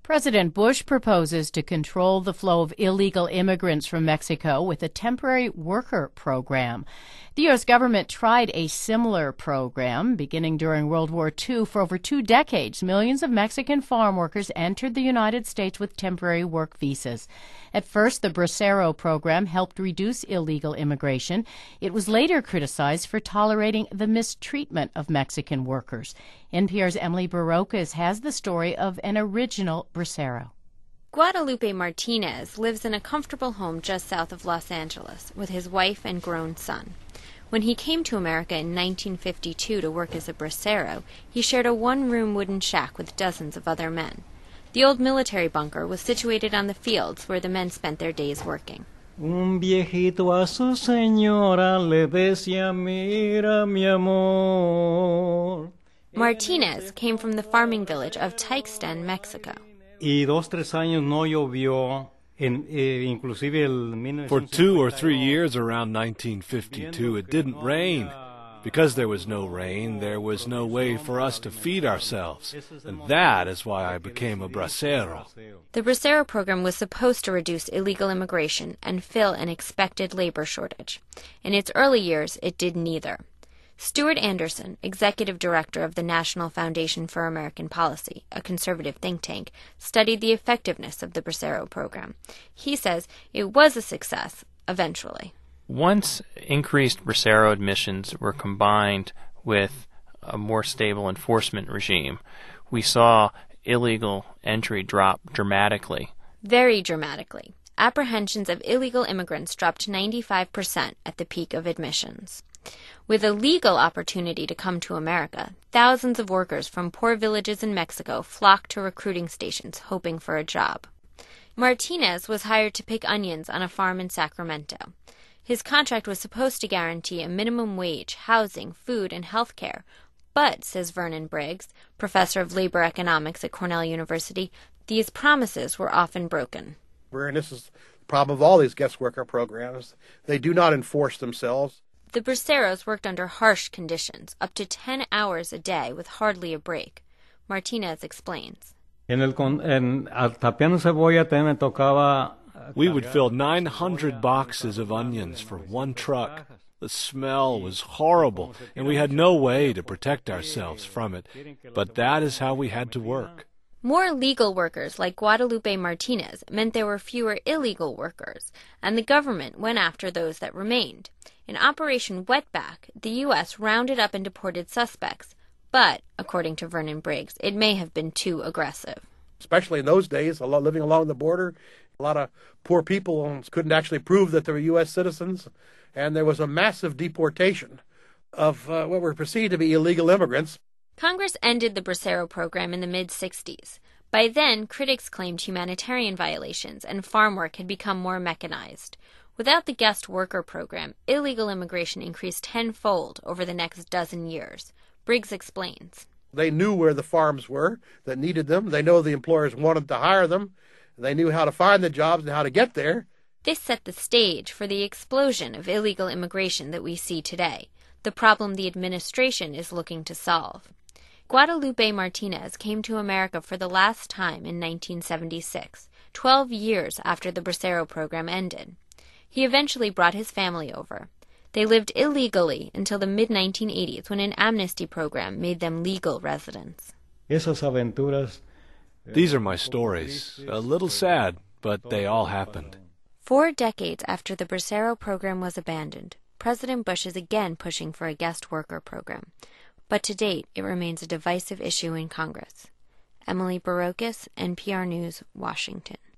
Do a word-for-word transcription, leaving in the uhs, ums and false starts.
President Bush proposes to control the flow of illegal immigrants from Mexico with a temporary worker program. The U S government tried a similar program beginning during World War Two. For over two decades, millions of Mexican farm workers entered the United States with temporary work visas. At first, the Bracero program helped reduce illegal immigration. It was later criticized for tolerating the mistreatment of Mexican workers. N P R's Emily Barocas has the story of an original Bracero. Guadalupe Martinez lives in a comfortable home just south of Los Angeles with his wife and grown son. When he came to America in nineteen fifty-two to work as a bracero, he shared a one-room wooden shack with dozens of other men. The old military bunker was situated on the fields where the men spent their days working. Un viejito a su señora le decía, mira mi amor. Martinez came from the farming village of Teixten, Mexico. Y dos, tres años no llovió. En, eh, inclusive el For two or three years around nineteen fifty-two, it didn't rain. Because there was no rain, there was no way for us to feed ourselves. And that is why I became a bracero. The Bracero program was supposed to reduce illegal immigration and fill an expected labor shortage. In its early years, it did neither. Stuart Anderson, executive director of the National Foundation for American Policy, a conservative think tank, studied the effectiveness of the Bracero program. He says it was a success, eventually. Once increased Bracero admissions were combined with a more stable enforcement regime, we saw illegal entry drop dramatically. Very dramatically. Apprehensions of illegal immigrants dropped ninety-five percent at the peak of admissions. With a legal opportunity to come to America, thousands of workers from poor villages in Mexico flocked to recruiting stations hoping for a job. Martinez was hired to pick onions on a farm in Sacramento. His contract was supposed to guarantee a minimum wage, housing, food, and health care. But, says Vernon Briggs, professor of labor economics at Cornell University, these promises were often broken. And this is the problem of all these guest worker programs. They do not enforce themselves. The braceros worked under harsh conditions, up to ten hours a day with hardly a break. Martinez explains. En el, en, al tapeando cebolla también me tocaba. We would fill nine hundred boxes of onions for one truck. The smell was horrible, and we had no way to protect ourselves from it. But that is how we had to work. More legal workers like Guadalupe Martinez meant there were fewer illegal workers, and the government went after those that remained. In Operation Wetback, the U S rounded up and deported suspects, but, according to Vernon Briggs, it may have been too aggressive. Especially in those days, a lot living along the border, a lot of poor people couldn't actually prove that they were U S citizens, and there was a massive deportation of uh, what were perceived to be illegal immigrants. Congress ended the Bracero program in the mid-sixties. By then, critics claimed humanitarian violations and farm work had become more mechanized. Without the guest worker program, illegal immigration increased tenfold over the next dozen years. Briggs explains. They knew where the farms were that needed them. They know the employers wanted to hire them. They knew how to find the jobs and how to get there. This set the stage for the explosion of illegal immigration that we see today, the problem the administration is looking to solve. Guadalupe Martinez came to America for the last time in nineteen seventy-six, twelve years after the Bracero program ended. He eventually brought his family over. They lived illegally until the mid nineteen eighties when an amnesty program made them legal residents. Esas aventuras. These are my stories. A little sad, but they all happened. Four decades after the Bracero program was abandoned, President Bush is again pushing for a guest worker program. But to date, it remains a divisive issue in Congress. Emily Barocas, N P R News, Washington.